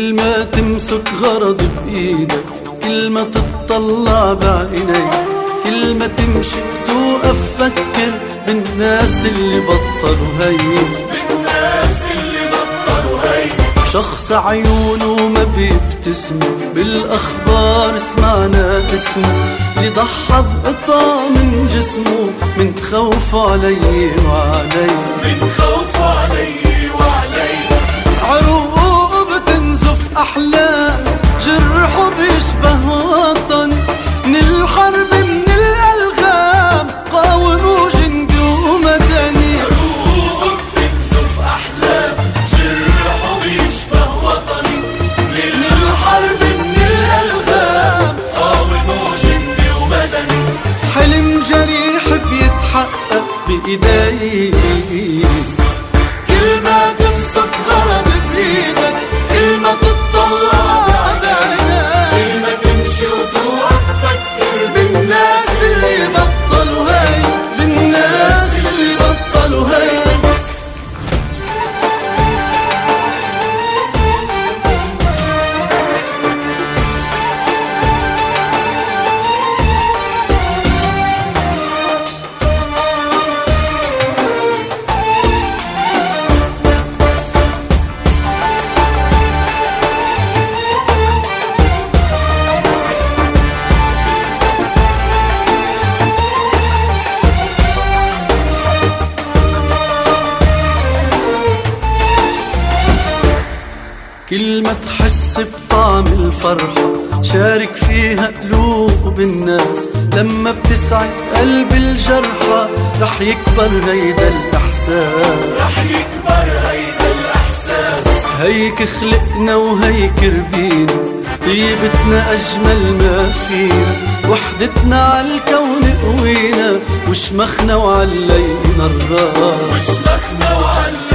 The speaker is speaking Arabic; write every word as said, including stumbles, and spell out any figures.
كل ما تمسك غرض بإيدك، كل ما تتطلع بعينيك، كل ما تمشي بتوقف فكر بالناس اللي بطلوا هي، بالناس اللي بطلوا هي. شخص عيونه ما بيبتسموا، بالأخبار سمعنا اسمه، اللي ضحى بقطع من جسمه من خوفه علي وعلي، من خوفه علي وعلي. عروقه بتنزف أحلام، جرحه بيشبه وطن، من الحرب من الألغام قاوموا جندي ومدني. عروقه بتنزف أحلام، جرحه بيشبه وطني، من الحرب من الألغام قاوموا جندي ومدني. حلم جريح بيتحقق بإيدي، كل ما تمسك غرض بإيدك، كل ما تتطلع بعينك، كل ما تمشي وتوقف فكر بالناس اللي بطلوا هي، بالناس اللي بطلوا هي. كل ما تحس بطعم الفرحة شارك فيها قلوب الناس، لما بتسعد قلب الجرحى رح يكبر هيدا الإحساس، رح يكبر هيدا الإحساس. هيك خلقنا وهيك ربينا، طيبتنا أجمل ما فينا، وحدتنا عالكون قوينا، وشمخنا وعلينا الراس، وشمخنا وعلينا